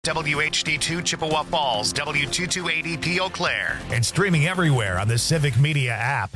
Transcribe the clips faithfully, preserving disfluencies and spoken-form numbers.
W H D two Chippewa Falls, W two two eight zero P Eau Claire, and streaming everywhere on the Civic Media app.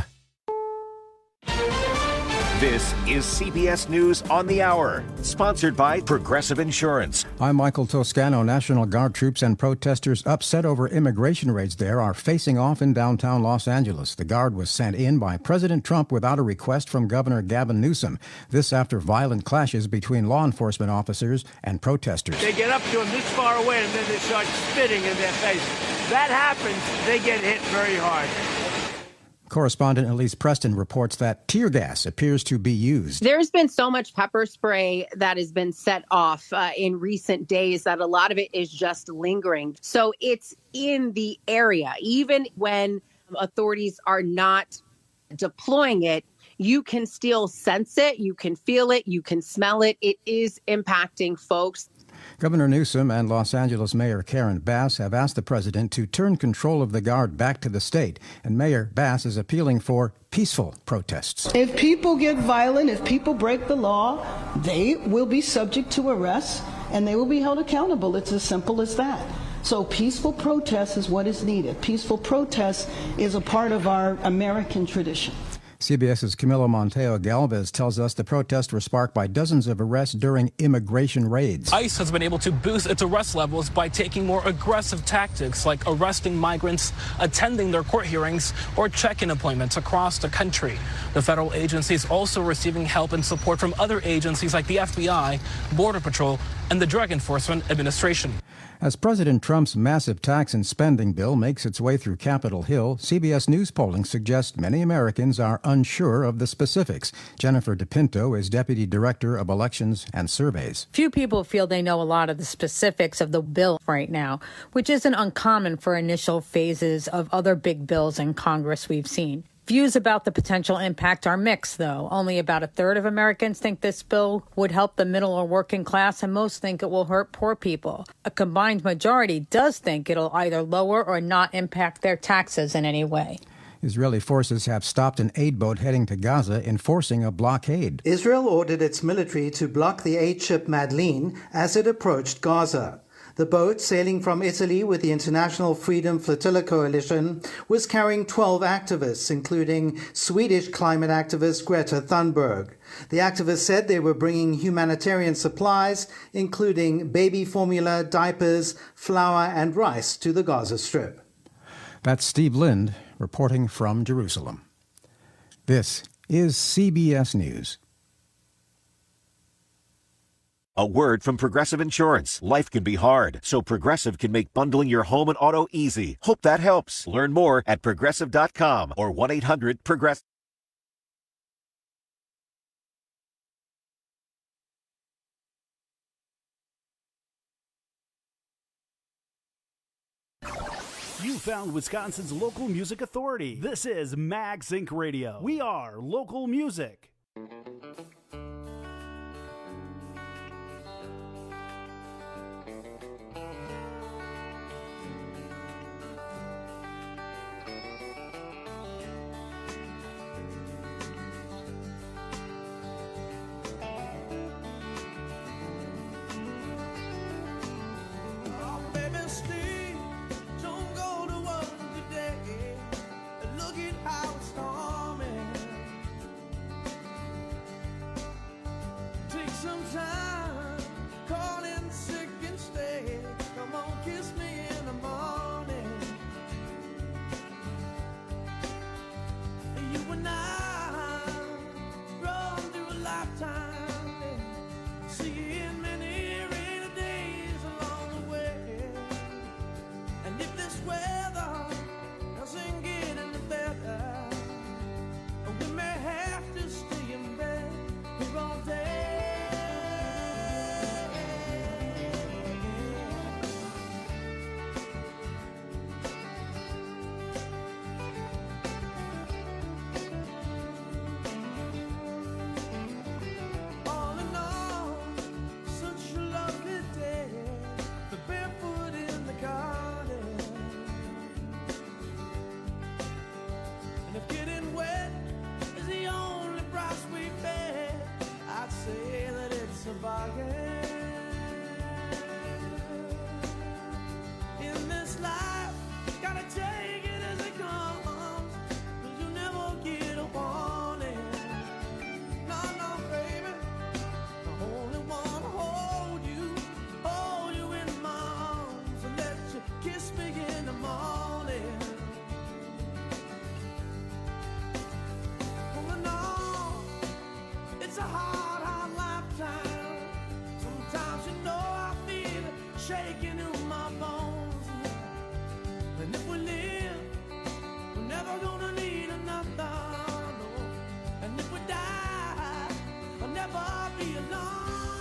This is C B S News on the Hour, sponsored by Progressive Insurance. I'm Michael Toscano. National Guard troops and protesters upset over immigration raids there are facing off in downtown Los Angeles. The Guard was sent in by President Trump without a request from Governor Gavin Newsom. This after violent clashes between law enforcement officers and protesters. They get up to them this far away and then they start spitting in their face. That happens, they get hit very hard. Correspondent Elise Preston reports that tear gas appears to be used. There's been so much pepper spray that has been set off uh, in recent days that a lot of it is just lingering. So it's in the area. Even when authorities are not deploying it, you can still sense it, you can feel it, you can smell it. It is impacting folks. Governor Newsom and Los Angeles Mayor Karen Bass have asked the president to turn control of the Guard back to the state, and Mayor Bass is appealing for peaceful protests. If people get violent, if people break the law, they will be subject to arrest and they will be held accountable. It's as simple as that. So peaceful protest is what is needed. Peaceful protest is a part of our American tradition. CBS's Camilo Montejo Galvez tells us the protests were sparked by dozens of arrests during immigration raids. ICE has been able to boost its arrest levels by taking more aggressive tactics like arresting migrants, attending their court hearings, or check-in appointments across the country. The federal agency is also receiving help and support from other agencies like the F B I, Border Patrol, and the Drug Enforcement Administration. As President Trump's massive tax and spending bill makes its way through Capitol Hill, C B S News polling suggests many Americans are unsure of the specifics. Jennifer DePinto is Deputy Director of Elections and Surveys. Few people feel they know a lot of the specifics of the bill right now, which isn't uncommon for initial phases of other big bills in Congress we've seen. Views about the potential impact are mixed, though. Only about a third of Americans think this bill would help the middle or working class, and most think it will hurt poor people. A combined majority does think it'll either lower or not impact their taxes in any way. Israeli forces have stopped an aid boat heading to Gaza, enforcing a blockade. Israel ordered its military to block the aid ship Madeleine as it approached Gaza. The boat, sailing from Italy with the International Freedom Flotilla Coalition, was carrying twelve activists, including Swedish climate activist Greta Thunberg. The activists said they were bringing humanitarian supplies, including baby formula, diapers, flour, and rice to the Gaza Strip. That's Steve Lind reporting from Jerusalem. This is C B S News. A word from Progressive Insurance. Life can be hard, so Progressive can make bundling your home and auto easy. Hope that helps. Learn more at progressive dot com or one eight hundred progressive. You found Wisconsin's local music authority. This is Mag Sync Radio. We are local music. aching in my bones. And if we live, we're never gonna need another, no. And if we die, I'll never be alone.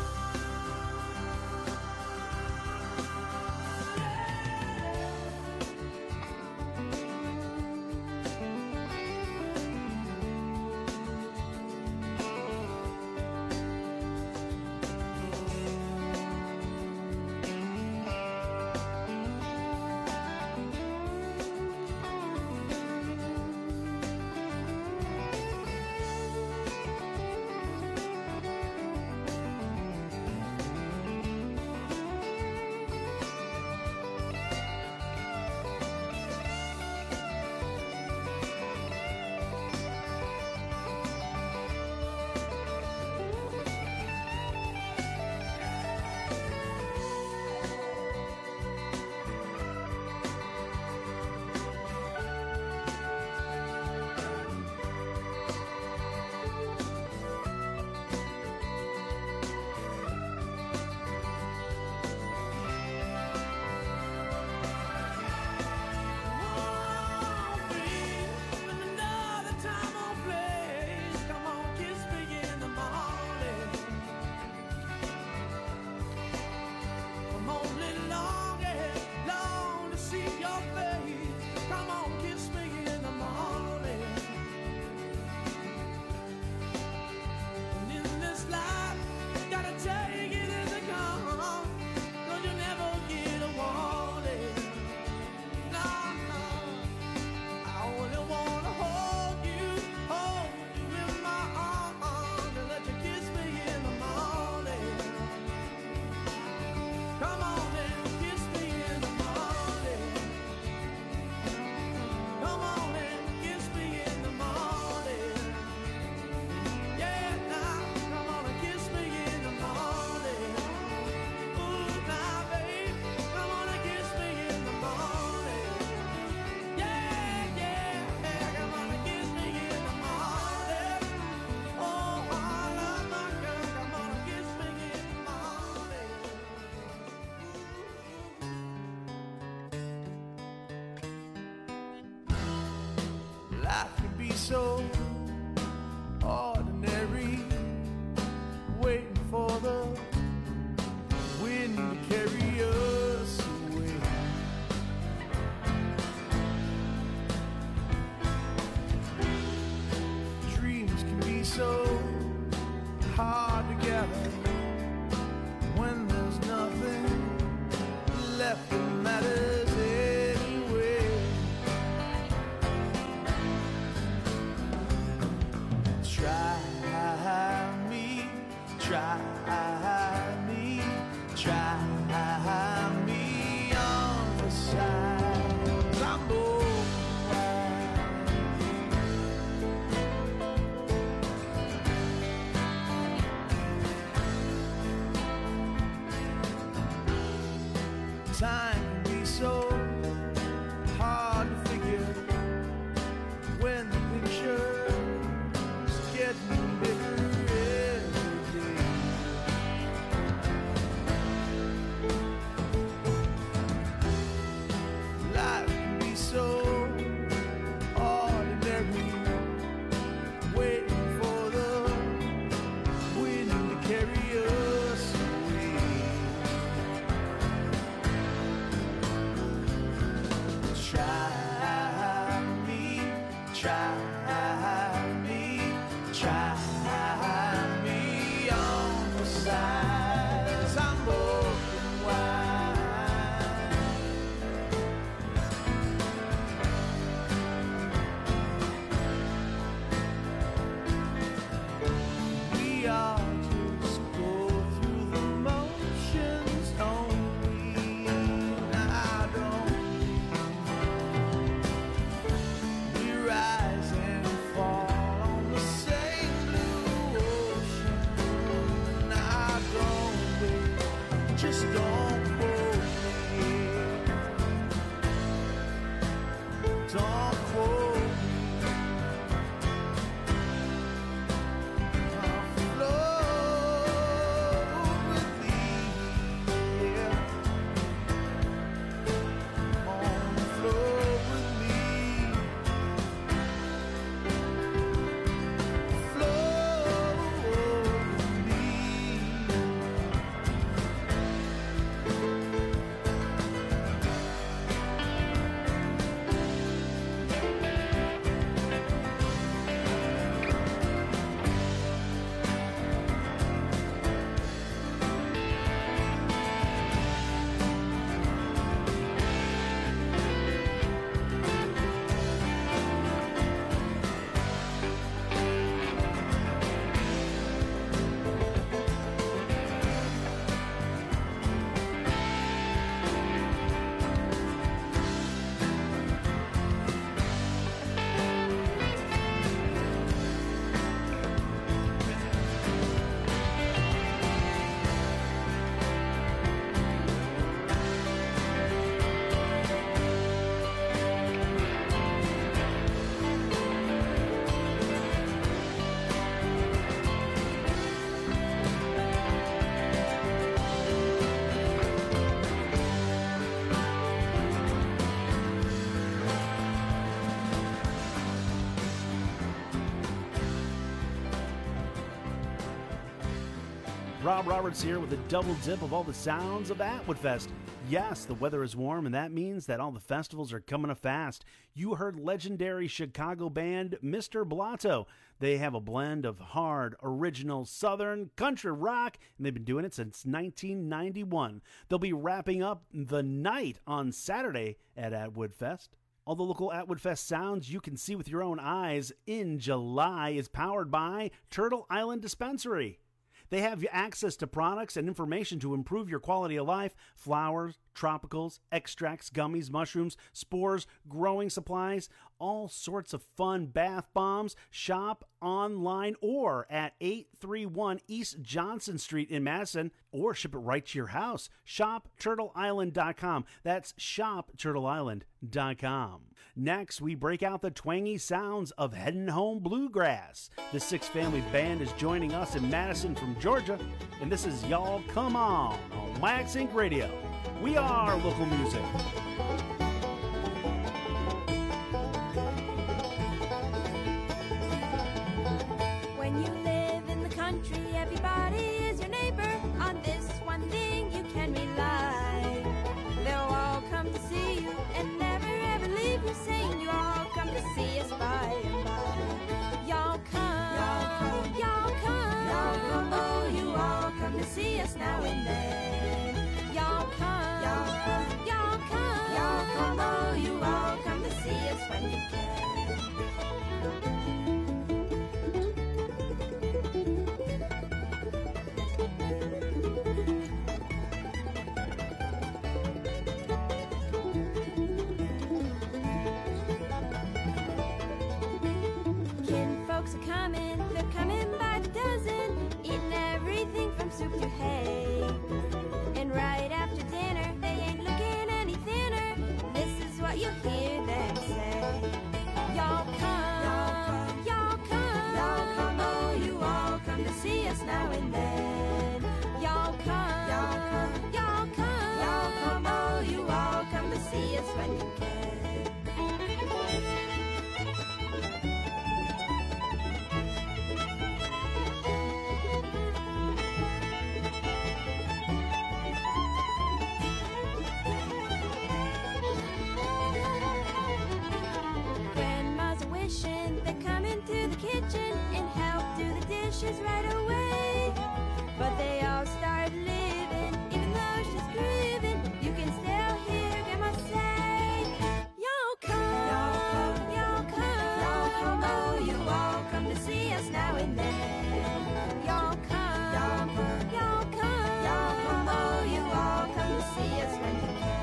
So ordinary, waiting for the wind to carry us away. Dreams can be so hard to gather when there's nothing left that matters anyway. Try me, try me, try me on the side. I'm bold. Time can be so hard to figure when the picture's getting bigger. Rob Roberts here with a double dip of all the sounds of Atwood Fest. Yes, the weather is warm, and that means that all the festivals are coming up fast. You heard legendary Chicago band Mister Blotto. They have a blend of hard, original, southern, country rock, and they've been doing it since nineteen ninety-one. They'll be wrapping up the night on Saturday at Atwood Fest. All the local Atwood Fest sounds you can see with your own eyes in July is powered by Turtle Island Dispensary. They have access to products and information to improve your quality of life: flowers, tropicals, extracts, gummies, mushrooms, spores, growing supplies, all sorts of fun bath bombs. Shop online or at eight thirty-one East Johnson Street in Madison, or ship it right to your house. shop turtle island dot com. That's shop turtle island dot com. Next, we break out the twangy sounds of Headin' Home Bluegrass. The Six Family Band is joining us in Madison from Georgia, and this is Y'all Come On on Wax Inc Radio. We are local music. When you live in the country, everybody is your neighbor. On this one thing you can rely. They'll all come to see you and never ever leave you, saying you all come to see us by and by. Y'all come, y'all come, y'all come, y'all come. Oh, you all come to see us now and then. Y'all come, y'all come, y'all come, y'all come. Oh, you all come to see us when you can. Kinfolks are coming, they're coming by the dozen, eating everything from soup to hay. And right after dinner, they ain't looking any thinner. This is what you hear them say: Y'all come, y'all come, y'all come. Oh, you all come to see us now and then. Y'all come, y'all come, y'all come, y'all come. Oh, you all come to see us when you can. Right away, but they all start living, even though she's grieving. You can still hear Grandma say, y'all come, y'all come, y'all come, y'all come. Oh, you all come to see us now and then. Y'all come, y'all come, y'all come, y'all come. Oh, you all come to see us when you can.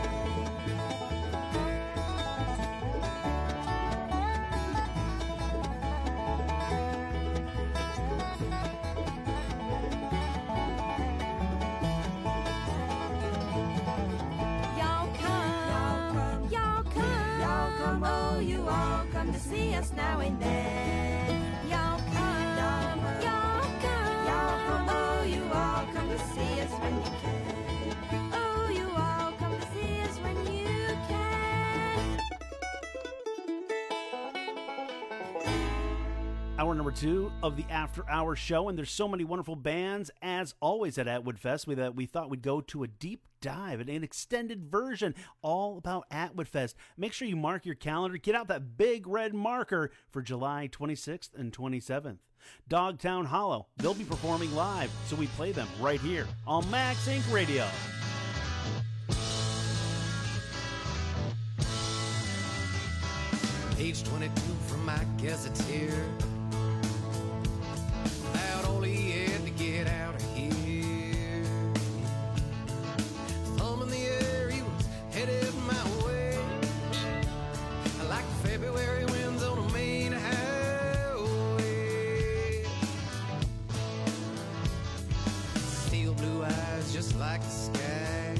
You all come to see us now and then. Y'all come, y'all come, y'all come. Oh, you all come to see us when you can. Oh, you all come to see us when you can. Hour number two of the After Hours show, and there's so many wonderful bands, as always at Atwood Fest. We, uh, we thought we'd go to a deep dive, an extended version all about Atwood Fest. Make sure you mark your calendar. Get out that big red marker for July twenty-sixth and twenty-seventh. Dogtown Hollow, they'll be performing live, so we play them right here on Max Inc Radio. Page twenty-two from my gazetteer, about all he had to get out of here. Thumb in the air, he was headed my way, like the February winds on a main highway. Steel blue eyes just like the sky,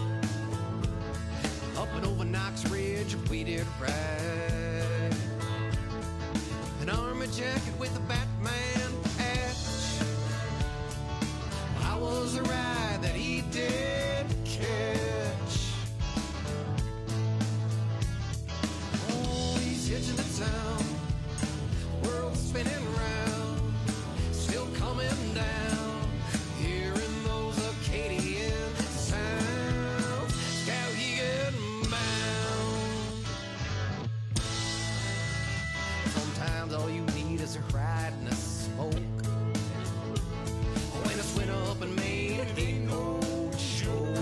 up and over Knox Ridge we did ride. An army jacket with a Batman patch, I was the ride that he did catch. Oh, he's hitching to town, world spinning round, still coming down here in Sometimes all you need is a ride and a smoke. When it's went up and made, it ain't no joke.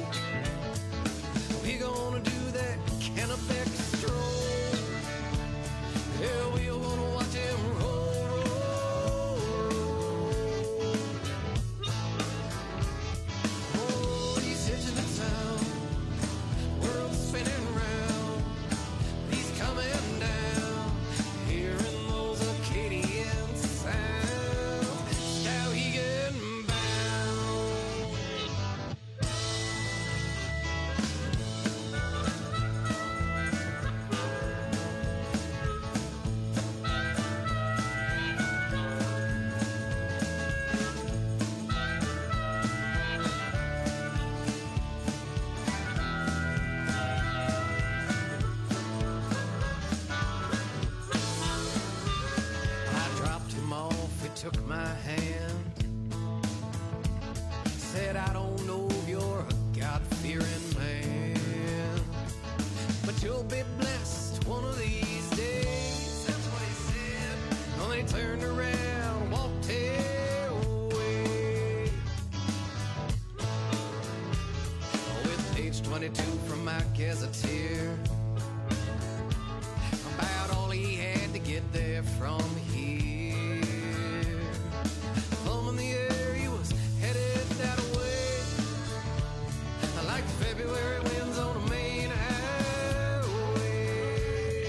We gonna do that Kennebec stroll. Yeah, we gonna watch him roll, roll, roll. Oh, he's hitching the town, world's spinning round. He's coming down, hearing those Acadian sounds. Now he getting bound. I dropped him off, he took my hand. Said, I don't know if you're a God-fearing man, but you'll be blessed one of these days. That's what he said. And then he turned around, walked away. With page twenty-two from my gazetteer, about all he had to get there from here. Thumb in the air, he was headed that way, like February winds on a main highway.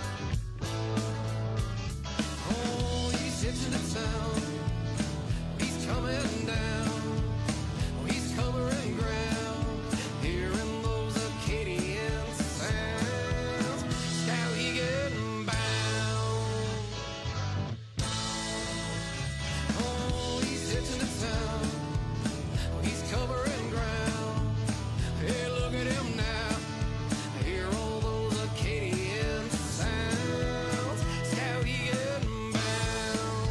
Oh, he's hitching the town, he's coming down, oh, he's covering ground, hearing those Acadian sounds. Now he getting bound. Oh, he's hitching the town, oh, he's covering ground. Hey, look at him now, hear all those Acadian sounds. Now he getting bound.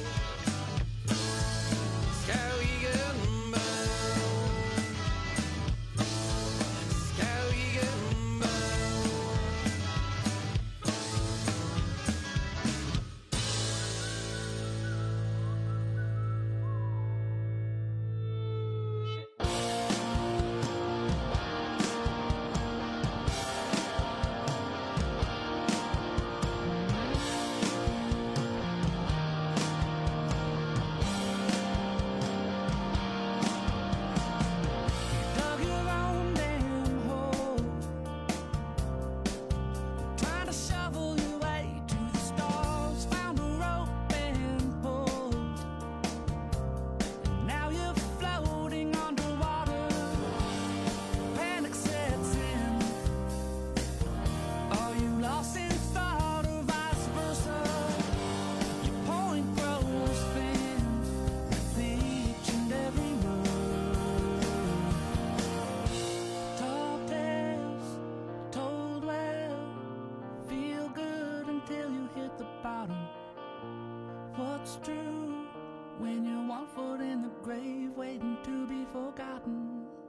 Now he getting bound. Now he getting bound. Dug your own damn hole, trying to shovel your way to the stars. Found a rope and pulled, and now you're floating underwater. Panic sets in. Are you lost in thought or vice versa? Your point grows thin with each and every word. Tall tales told well, feel good until you hit the bottom. What's true when you're one foot in the grave waiting to be forgotten?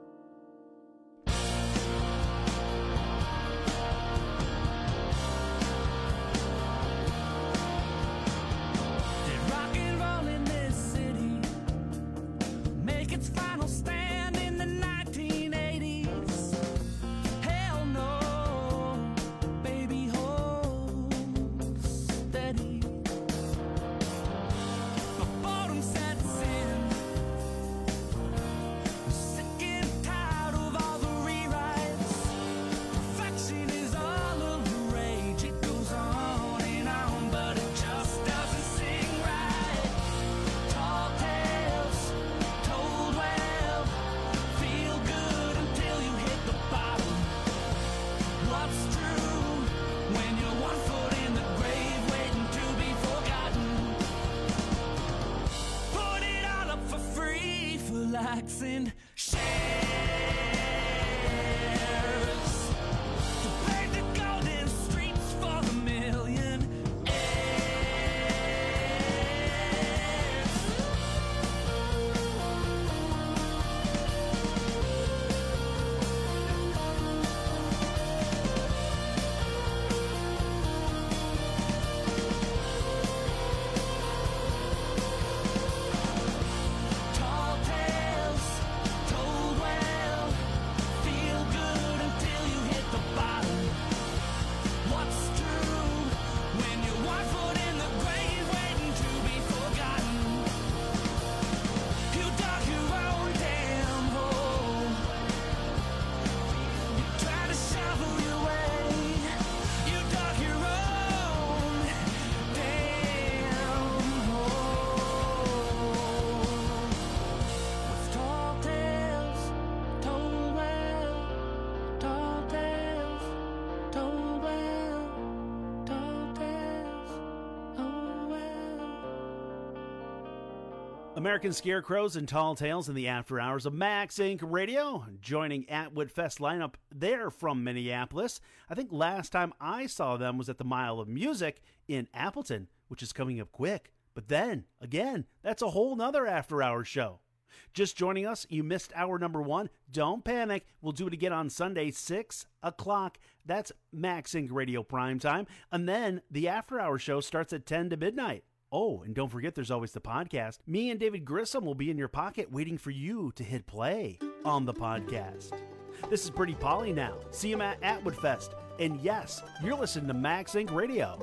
Did rock and roll in this city make its final stand in the nineteen eighties? Hell no, baby, hold steady. American Scarecrows and Tall Tales in the after hours of Max Incorporated. Radio. Joining Atwood Fest lineup there from Minneapolis. I think last time I saw them was at the Mile of Music in Appleton, which is coming up quick. But then, again, that's a whole nother after hours show. Just joining us, you missed hour number one. Don't panic. We'll do it again on Sunday, six o'clock. That's Max Inc Radio prime time. And then the after hours show starts at ten to midnight. Oh, and don't forget there's always the podcast. Me and David Grissom will be in your pocket waiting for you to hit play on the podcast. This is Pretty Polly now. See him at Atwood Fest. And yes, you're listening to Max Inc Radio.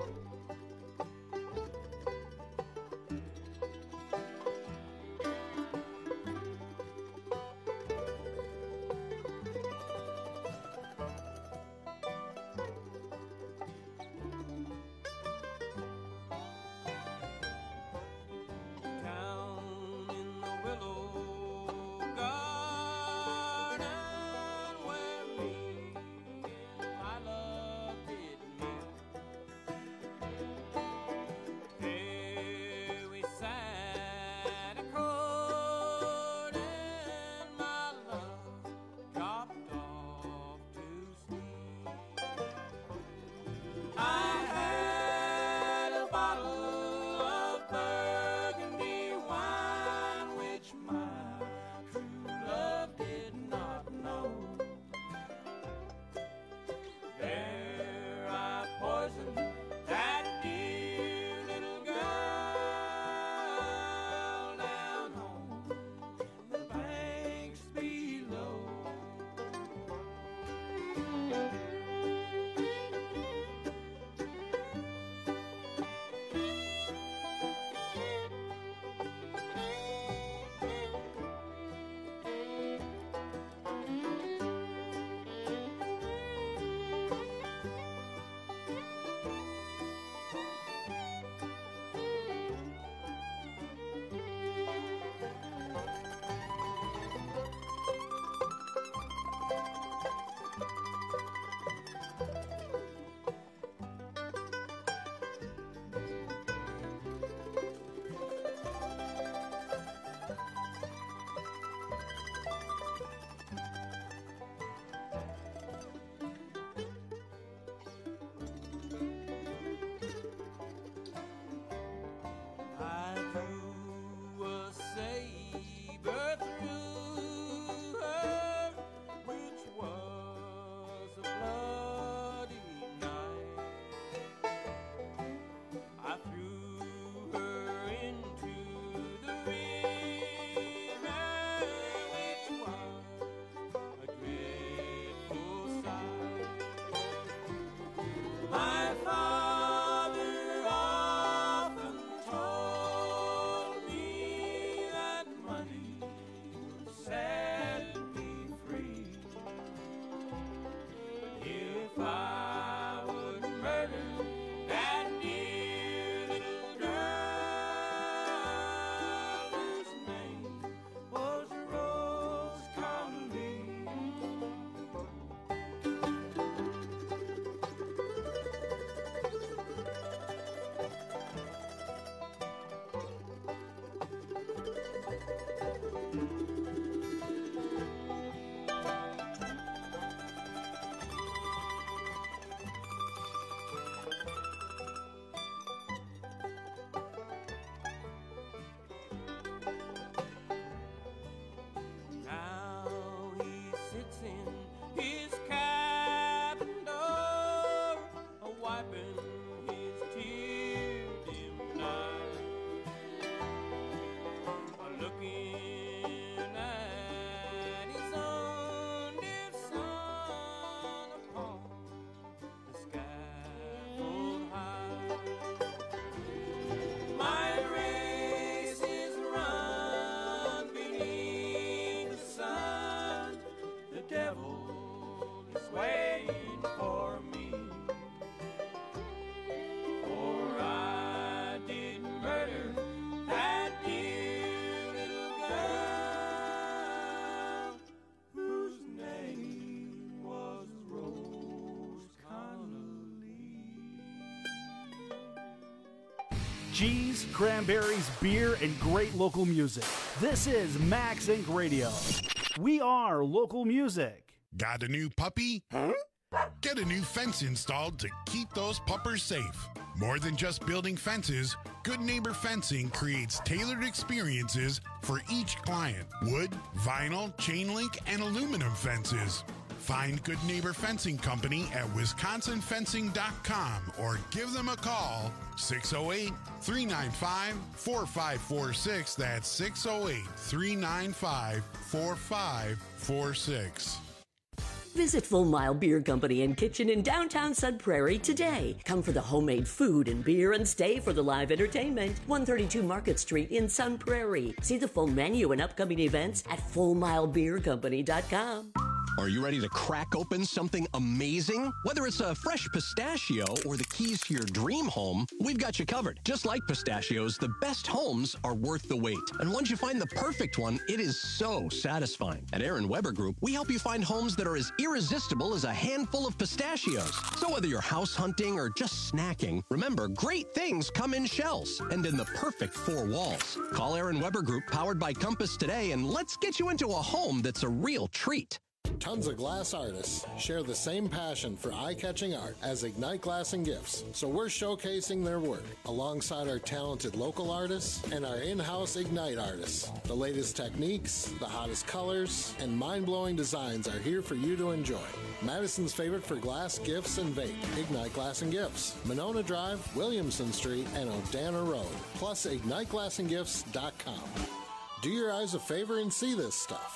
cheese, cranberries, beer, and great local music. This is Max Incorporated. Radio. We are local music. Got a new puppy? Huh? Get a new fence installed to keep those puppers safe. More than just building fences, Good Neighbor Fencing creates tailored experiences for each client. Wood, vinyl, chain link, and aluminum fences. Find Good Neighbor Fencing Company at wisconsin fencing dot com or give them a call, six oh eight, three nine five, four five four six. That's six oh eight, three nine five, four five four six. Visit Full Mile Beer Company and Kitchen in downtown Sun Prairie today. Come for the homemade food and beer and stay for the live entertainment. one thirty-two Market Street in Sun Prairie. See the full menu and upcoming events at full mile beer company dot com. Are you ready to crack open something amazing? Whether it's a fresh pistachio or the keys to your dream home, we've got you covered. Just like pistachios, the best homes are worth the wait. And once you find the perfect one, it is so satisfying. At Aaron Weber Group, we help you find homes that are as irresistible as a handful of pistachios. So whether you're house hunting or just snacking, remember, great things come in shells and in the perfect four walls. Call Aaron Weber Group, powered by Compass, today, and let's get you into a home that's a real treat. Tons of glass artists share the same passion for eye-catching art as Ignite Glass and Gifts, so we're showcasing their work alongside our talented local artists and our in-house Ignite artists. The latest techniques, the hottest colors, and mind-blowing designs are here for you to enjoy. Madison's favorite for glass, gifts, and vape, Ignite Glass and Gifts. Monona Drive, Williamson Street, and Odana Road, plus ignite glass and gifts dot com. Do your eyes a favor and see this stuff.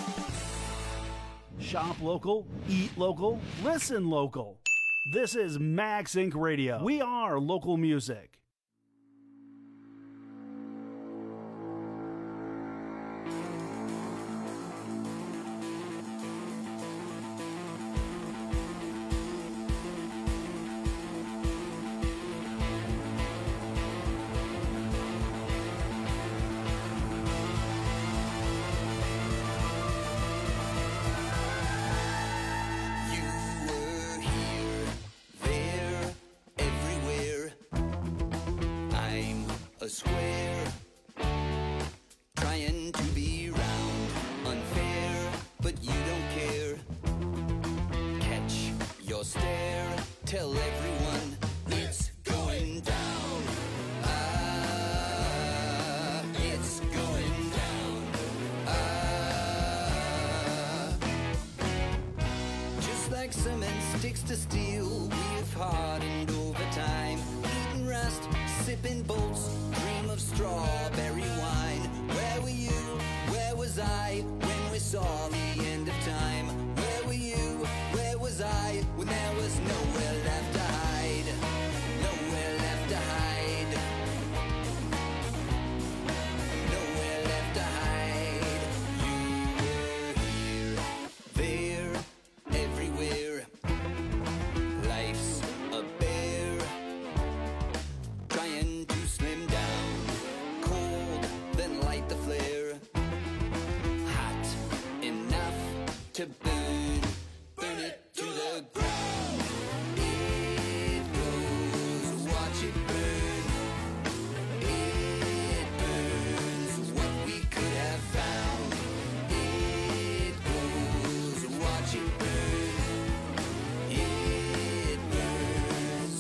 Shop local, eat local, listen local. This is Max Incorporated. Radio. We are local music. A square, trying to be round, unfair, but you don't care. Catch your stare, tell everyone it's going down. Ah, it's going down. Ah, just like cement sticks to steel, we've hardened over time, eating rust, sipping bolts, dream of strawberry wine. Where were you? Where was I when we saw the end of time? Where were you? Where was I when there was nowhere left to hide? Nowhere left to hide. Nowhere left to hide. You were here, there, everywhere. Life's a bear, trying to slim down, cold, then light the flare, hot enough to burn, burn it to the ground. It goes, watch it burn. It burns what we could have found. It goes, watch it burn. It burns.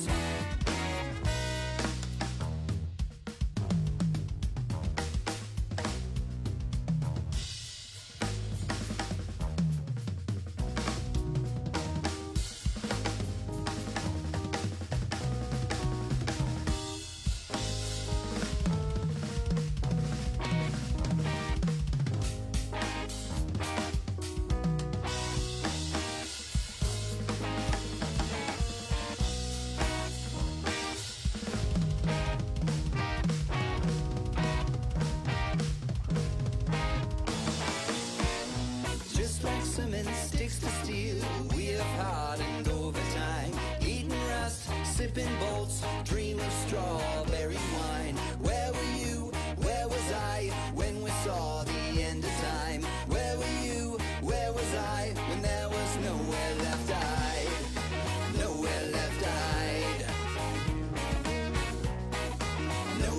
Just like cement sticks to steel, we have hardened over time, eating rust, sipping bolts, dream of strawberry wine. Where were you? Where was I when we saw the end of time? Where were you? Where was I when there was nowhere left to hide? Nowhere left to hide.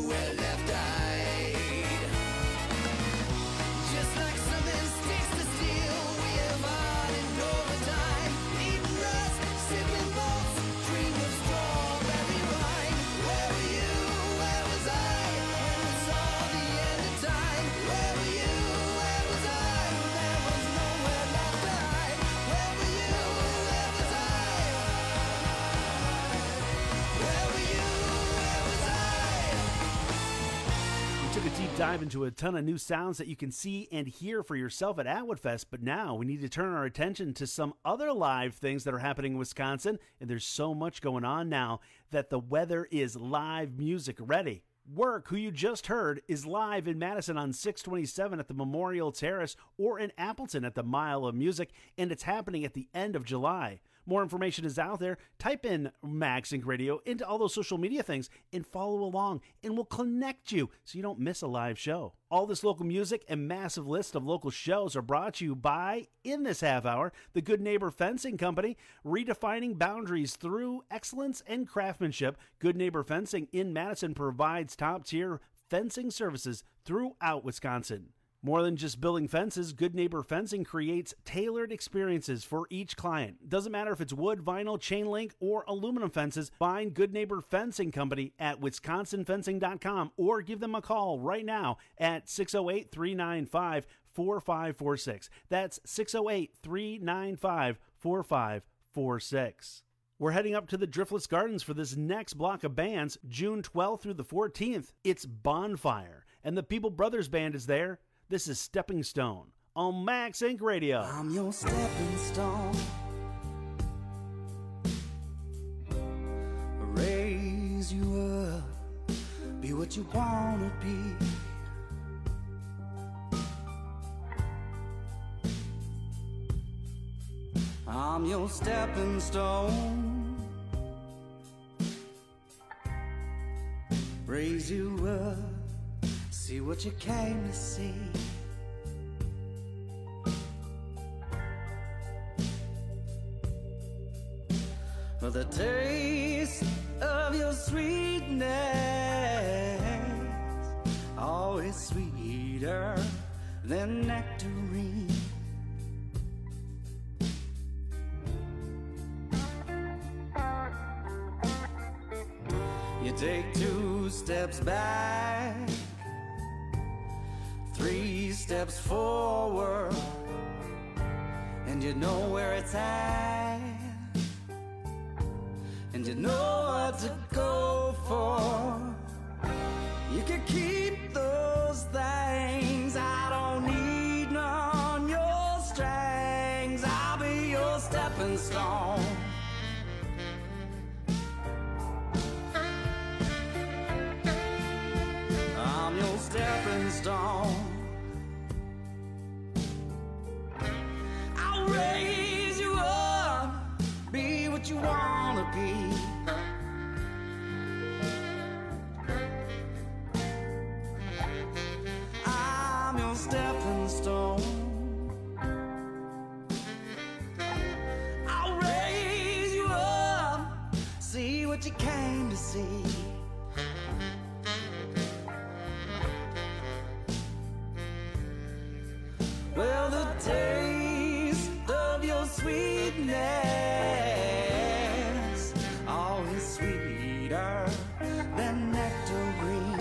dive into a ton of new sounds that you can see and hear for yourself at Atwood Fest, but now we need to turn our attention to some other live things that are happening in Wisconsin, and there's so much going on now that the weather is live music ready. Work, who you just heard, is live in Madison on six twenty-seven at the Memorial Terrace or in Appleton at the Mile of Music, and it's happening at the end of July. More information is out there. Type in MagSync Radio into all those social media things and follow along, and we'll connect you so you don't miss a live show. All this local music and massive list of local shows are brought to you by, in this half hour, the Good Neighbor Fencing Company, redefining boundaries through excellence and craftsmanship. Good Neighbor Fencing in Madison provides top-tier fencing services throughout Wisconsin. More than just building fences, Good Neighbor Fencing creates tailored experiences for each client. Doesn't matter if it's wood, vinyl, chain link, or aluminum fences, find Good Neighbor Fencing Company at wisconsin fencing dot com or give them a call right now at six oh eight, three nine five, four five four six. That's six oh eight, three nine five, four five four six. We're heading up to the Driftless Gardens for this next block of bands, June twelfth through the fourteenth. It's Bonfire, and the People Brothers Band is there. This is Stepping Stone on MagSync Radio. I'm your stepping stone. Raise you up. Be what you wanna be. I'm your stepping stone. Raise you up. See what you came to see. For the taste of your sweetness, always sweeter than nectarine. You take two steps back, three steps forward, and you know where it's at, and you know what to go for. You can keep those things, I don't need none on your strings. I'll be your stepping stone. I'm your stepping stone. I'll raise you up, be what you wanna be. I'm your stepping stone. I'll raise you up, see what you came to see. Well, the taste of your sweetness, always sweeter than nectarine.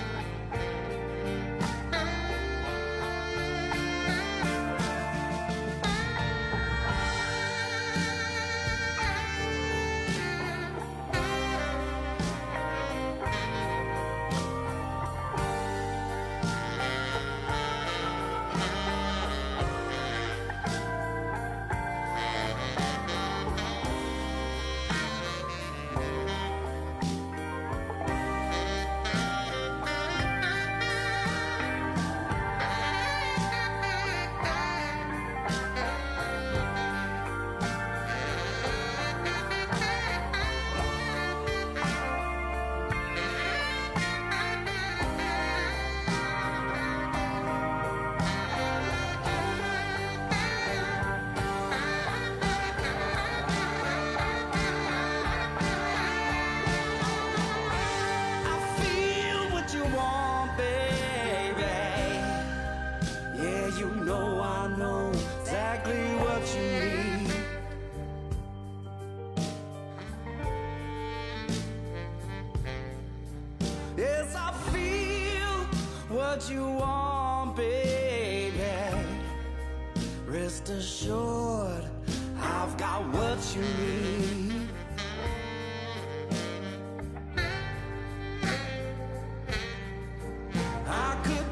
What you want, baby. Rest assured, I've got what you need. I could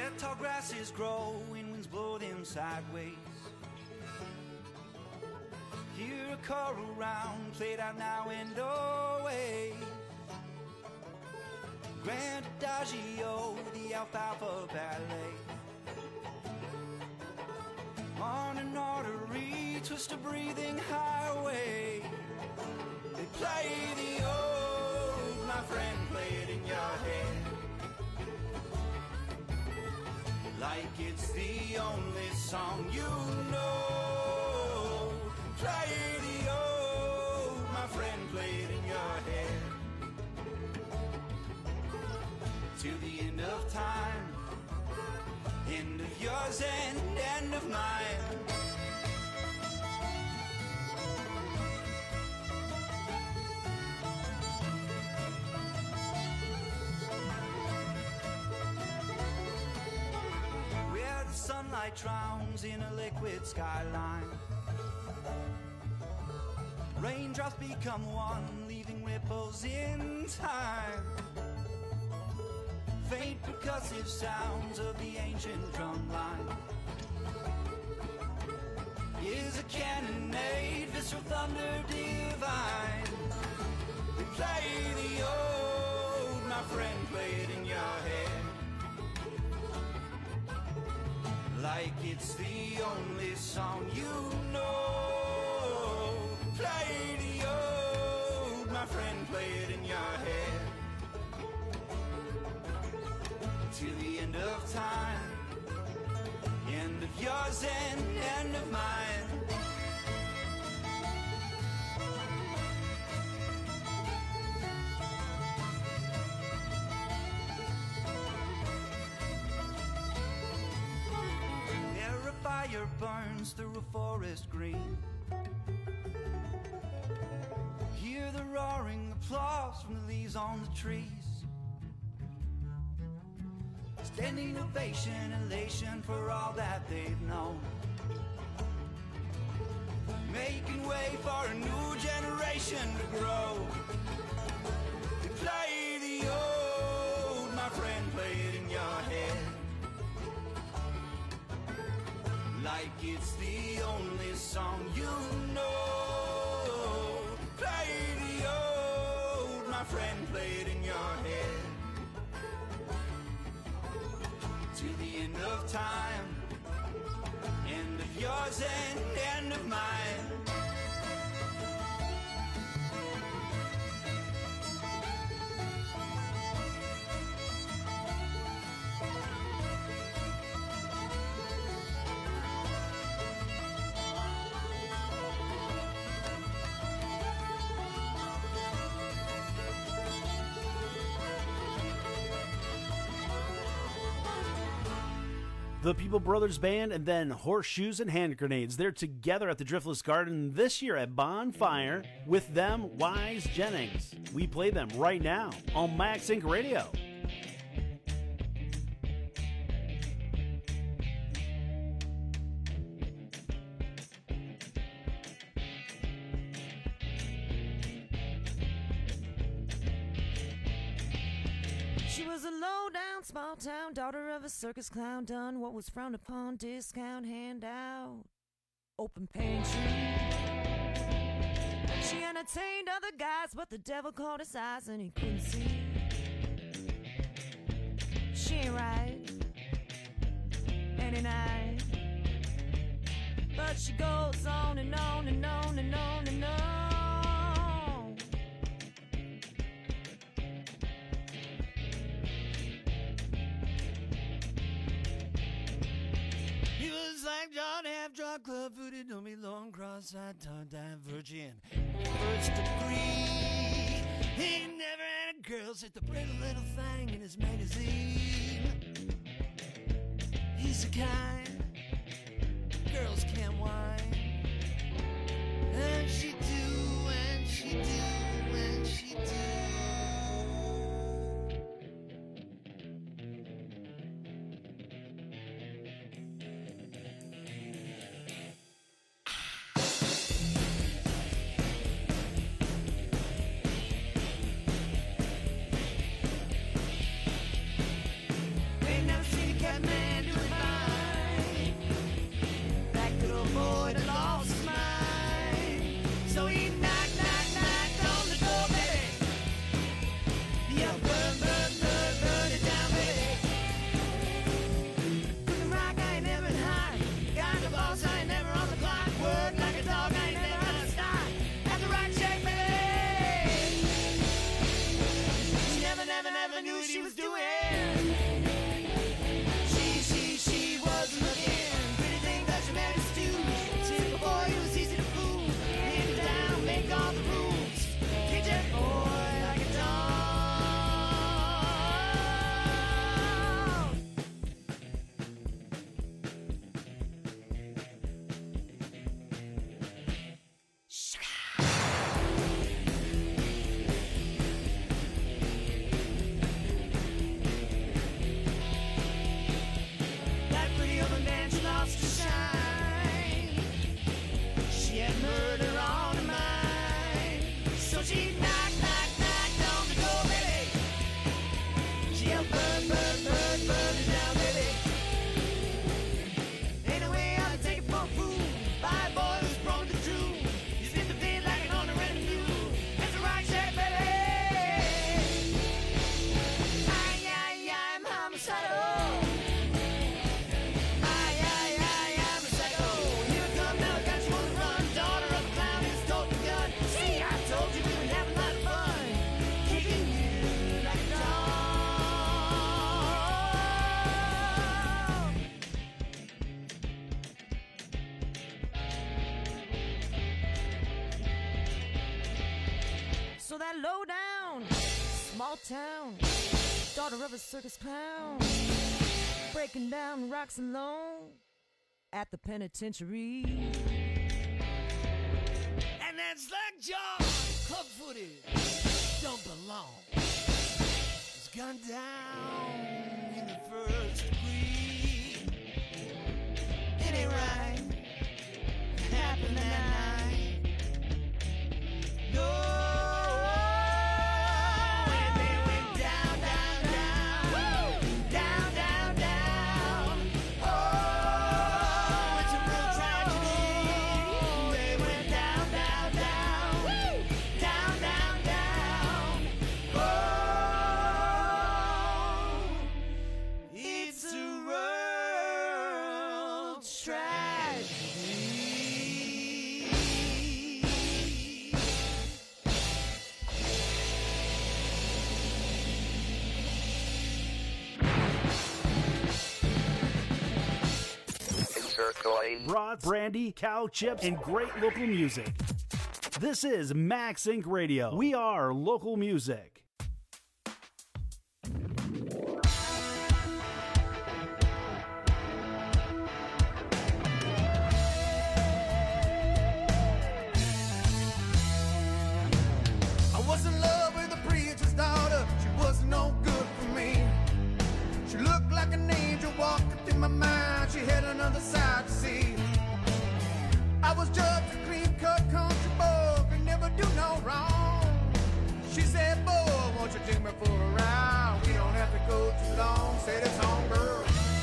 where tall grasses grow and winds blow them sideways. Hear a choral round played out now and always. Grand Adagio, the Alfalfa Ballet. On an artery, twist a breathing highway. They play the old, my friend, play it in your head. Like it's the only song you know. Play the old, my friend, play it in your head. To the end of time, end of yours and end of mine. Where the sunlight drowns in a liquid skyline. Raindrops become one, leaving ripples in time. Faint percussive sounds of the ancient drum line. Is a cannonade, visceral thunder divine. We play the old, my friend, play it in your head. Like it's the only song you know. Play the old, my friend, play it in your head. To the end of time, end of yours and end of mine. There a fire burns through a forest green. Hear the roaring applause from the leaves on the trees. Standing ovation, elation for all that they've known. Making way for a new generation to grow. They play the old, my friend, play it in your head. Like it's the only song you know. Play the old, my friend, play it in your head. To the end of time, end of yours and end of mine. The People Brothers Band, and then Horseshoes and Hand Grenades. They're together at the Driftless Garden this year at Bonfire. With them, Wise Jennings. We play them right now on Max Inc Radio. Small town, daughter of a circus clown, done what was frowned upon, discount handout, open pantry. She entertained other guys, but the devil caught his eyes and he couldn't see. She ain't right any night, but she goes on and on and on and on and on. Like John half drunk, club footed, don't be long, cross-eyed, tongue divergent. First degree, he never had a girl, sit the pretty little thing in his magazine. He's the kind girls can't whine, and she do, and she do, and she do. Cat man. a psycho. I, I, I am a psycho. Here I come now, got you on the run. Daughter of a clown who's told the gun. See, I told you we would have a lot of fun. Kicking you like a dog. So that low down, small town, daughter of a circus clown, breaking down rocks alone at the penitentiary. And that slack jaw, club footed, don't belong. It's gone down in the first degree. It ain't right, it happened that night. No. Brats, brandy, cow chips, and great local music. This is Max Incorporated. Radio. We are local music. I was in love with a preacher's daughter. She was no good for me. She looked like an angel walking through my mind. She had another side to see. I was just a clean-cut country boy, could never do no wrong. She said, boy, won't you take me for a ride? We don't have to go too long. Said it's home, girl.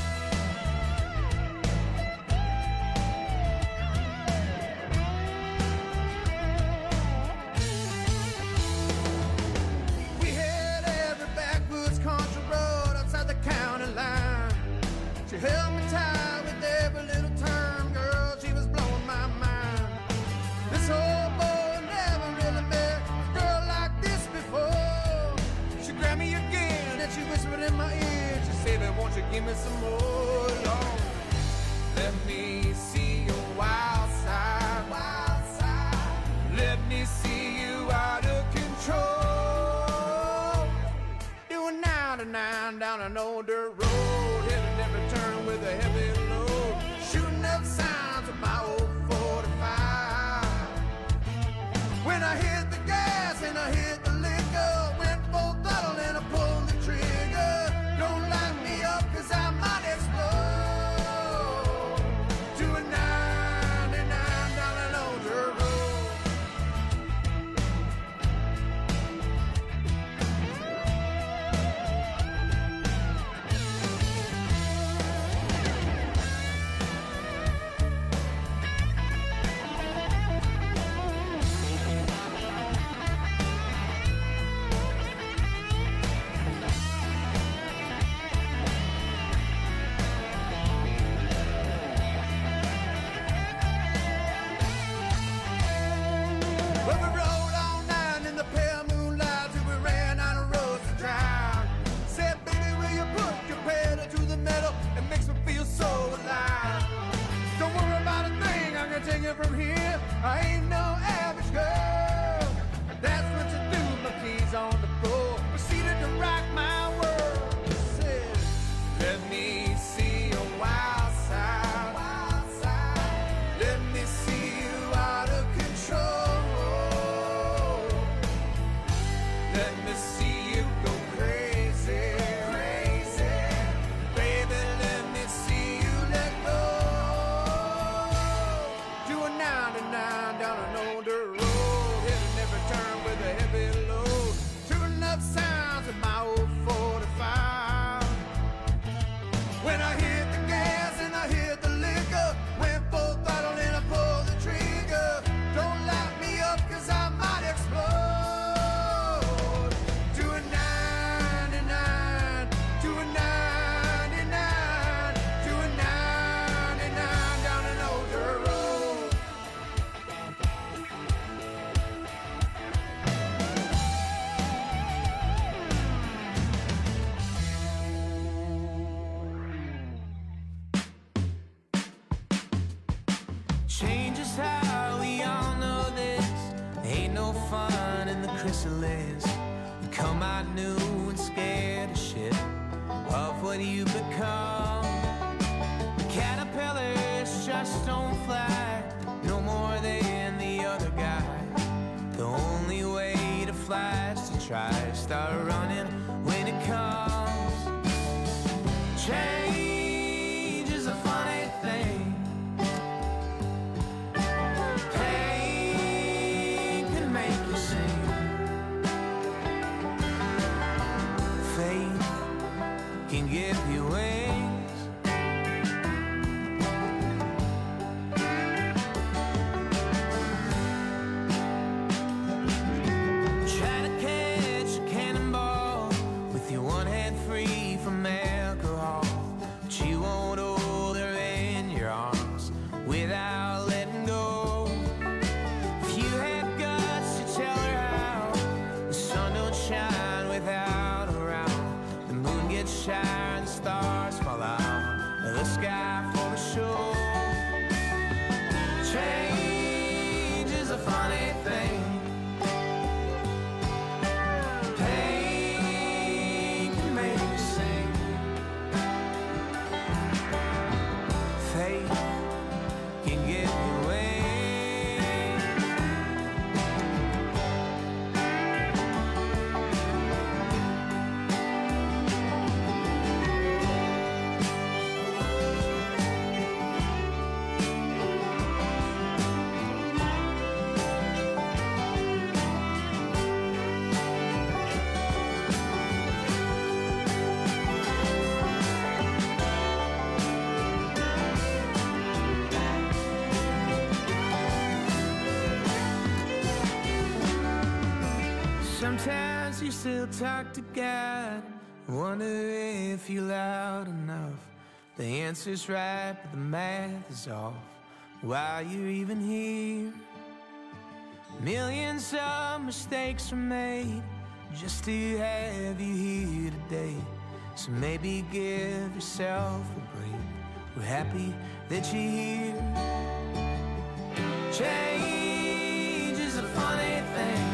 We had every backwoods country road outside the county line. She held me tight with every little turn, girl. She was blowing my mind. This old boy never really met a girl like this before. She grabbed me again and she whispered in my ear. She said, "Baby, won't you give me some more, Lord? Let me see your wild side, wild side. Let me see you out of control. Doing ninety-nine down an old dirt road, heading every turn with a heavy load, shooting up signs of my old forty-five. When I hit the gas and I hit the liquor, went full throttle and I pulled the trigger. Don't light me up 'cause I might explode. Doing ninety-nine down an old dirt road. Well, we rode all night in the pale moonlight till we ran out of roads to drive. Said, baby, will you put your pedal to the metal? It makes me feel so alive. Don't worry about a thing, I can take it from here. I ain't no average girl. That's what you do, my keys on the floor. Proceeded to rock my world. Said, let me see your wild side, wild side. Let me see you out of control. Let me see you go crazy, crazy. Baby, let me see you let go. Doing ninety-nine down an old dirt road, hitting every turn with a heavy load, tuning up sounds of my old forty-five. When I hit the gas and I hit the liquor, went full throttle and I pulled the trigger. Don't light me up 'cause I might explode. Doing ninety-nine, doing ninety-nine. that's how we all know this. Ain't no fun in the chrysalis. You come out new and scared of shit, of what you become. Caterpillars just don't fly, no more than the other guy. The only way to fly is to try. Start running when it comes. Change is a funny thing. Pain can make you sing. Faith can give you wings. Shine, the stars fall out of the sky for the show. Change is a funny thing. Pain can make you sing. Faith can give you sometimes you still talk to God. Wonder if you're loud enough. The answer's right, but the math is off. Why you're even here? Millions of mistakes were made just to have you here today. So maybe give yourself a break. We're happy that you're here. Change is a funny thing.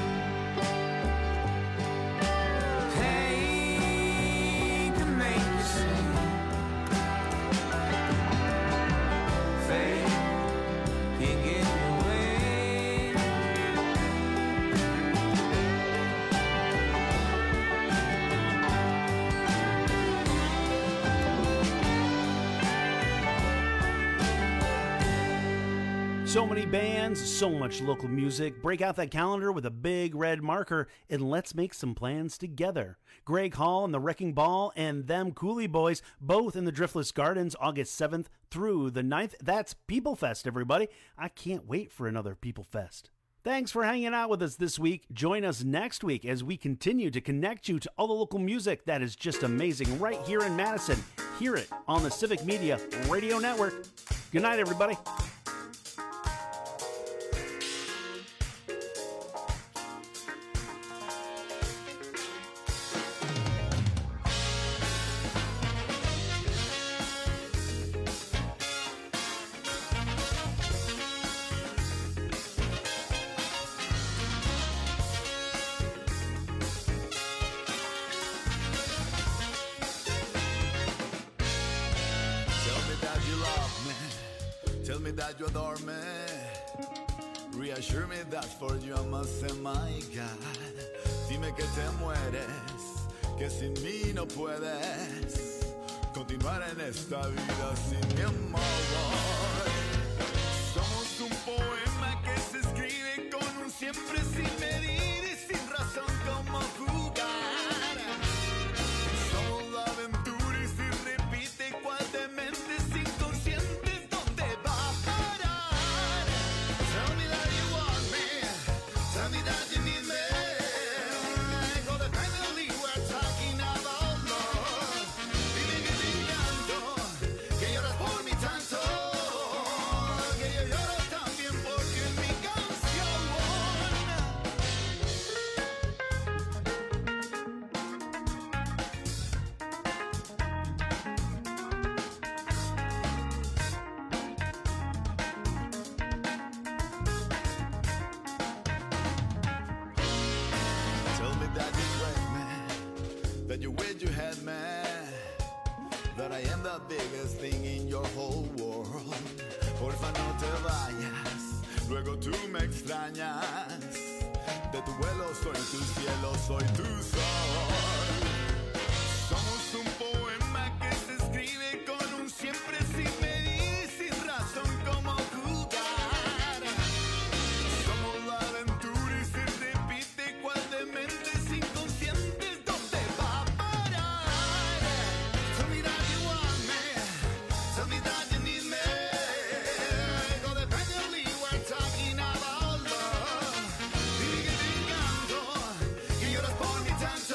So many bands, so much local music. Break out that calendar with a big red marker and let's make some plans together. Greg Hall and the Wrecking Ball and them Cooley Boys, both in the Driftless Gardens, August seventh through the ninth. That's People Fest, everybody. I can't wait for another People Fest. Thanks for hanging out with us this week. Join us next week as we continue to connect you to all the local music that is just amazing right here in Madison. Hear it on the Civic Media Radio Network. Good night, everybody. That you adore me, reassure me that for you I must say my God. Dime que te mueres, que sin mí no puedes continuar en esta vida sin mi amor. Somos un poema que se escribe con un siempre sin medir y sin razón como jugar. Somos la aventura y si repite igual de mente sin consciente. Dime que te encanto, que lloras por mí tanto. you wish you had me, that I am the biggest thing in your whole world. Porfa no te vayas, luego tú me extrañas. De tu vuelo soy tu cielo, soy tu sol. Somos un poema que se escribe con un siempre sin medir, sin razón como jugar. Somos la aventura y se repite cual dementes inconscientes. ¿Dónde va a parar? Tell me that you want me, tell me that you need me. Codependently we're talking about love. Dime que te encanto, que lloras por mi tanto.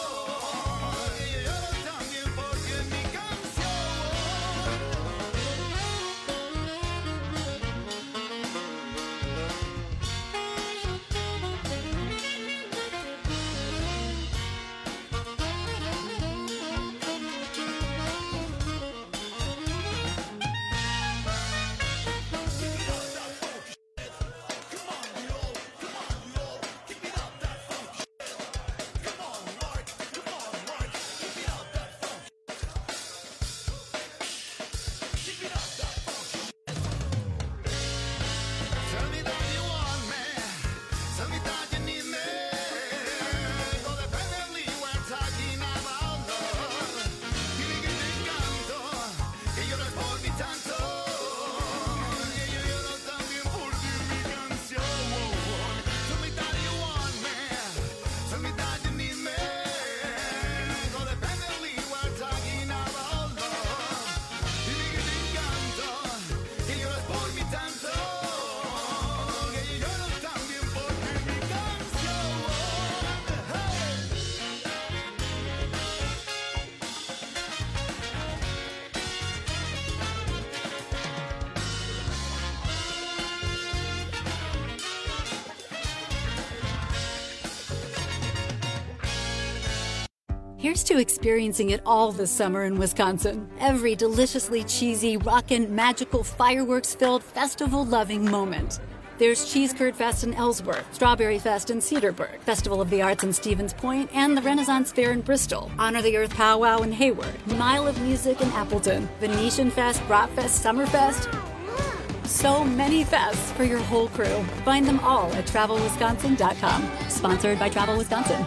Here's to experiencing it all this summer in Wisconsin. Every deliciously cheesy, rockin', magical, fireworks-filled, festival-loving moment. There's Cheese Curd Fest in Ellsworth, Strawberry Fest in Cedarburg, Festival of the Arts in Stevens Point, and the Renaissance Fair in Bristol, Honor the Earth Powwow in Hayward, Mile of Music in Appleton, Venetian Fest, Bratfest, Summerfest. So many fests for your whole crew. Find them all at travel wisconsin dot com. Sponsored by Travel Wisconsin.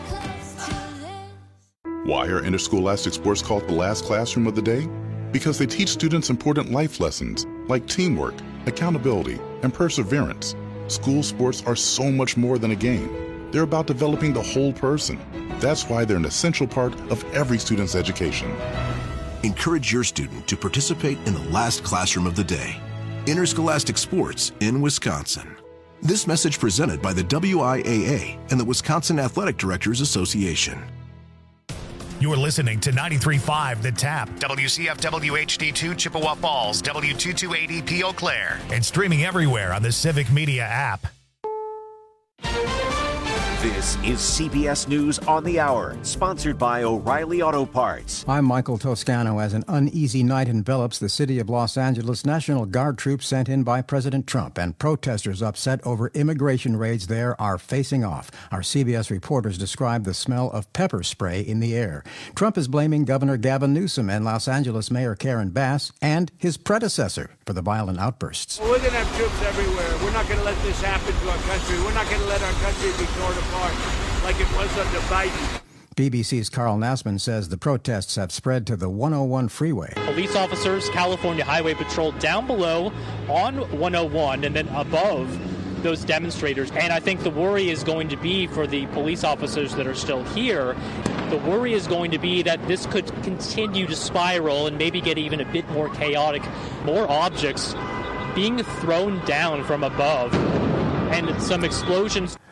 Why are interscholastic sports called the last classroom of the day? Because they teach students important life lessons like teamwork, accountability, and perseverance. School sports are so much more than a game. They're about developing the whole person. That's why they're an essential part of every student's education. Encourage your student to participate in the last classroom of the day. Interscholastic sports in Wisconsin. This message presented by the W I A A and the Wisconsin Athletic Directors Association. You're listening to ninety-three point five The Tap, W C F W H D two Chippewa Falls, W two two eight zero P Eau Claire, and streaming everywhere on the Civic Media app. This is C B S News on the Hour, sponsored by O'Reilly Auto Parts. I'm Michael Toscano. As an uneasy night envelops the city of Los Angeles, National Guard troops sent in by President Trump and protesters upset over immigration raids there are facing off. Our C B S reporters describe the smell of pepper spray in the air. Trump is blaming Governor Gavin Newsom and Los Angeles Mayor Karen Bass and his predecessor for the violent outbursts. Well, we're going to have troops everywhere. We're not going to let this happen to our country. We're not going to let our country be torn apart like it was under Biden. B B C's Carl Nassman says the protests have spread to the one oh one freeway. Police officers, California Highway Patrol down below on one oh one and then above those demonstrators. And I think the worry is going to be for the police officers that are still here. The worry is going to be that this could continue to spiral and maybe get even a bit more chaotic. More objects being thrown down from above and some explosions.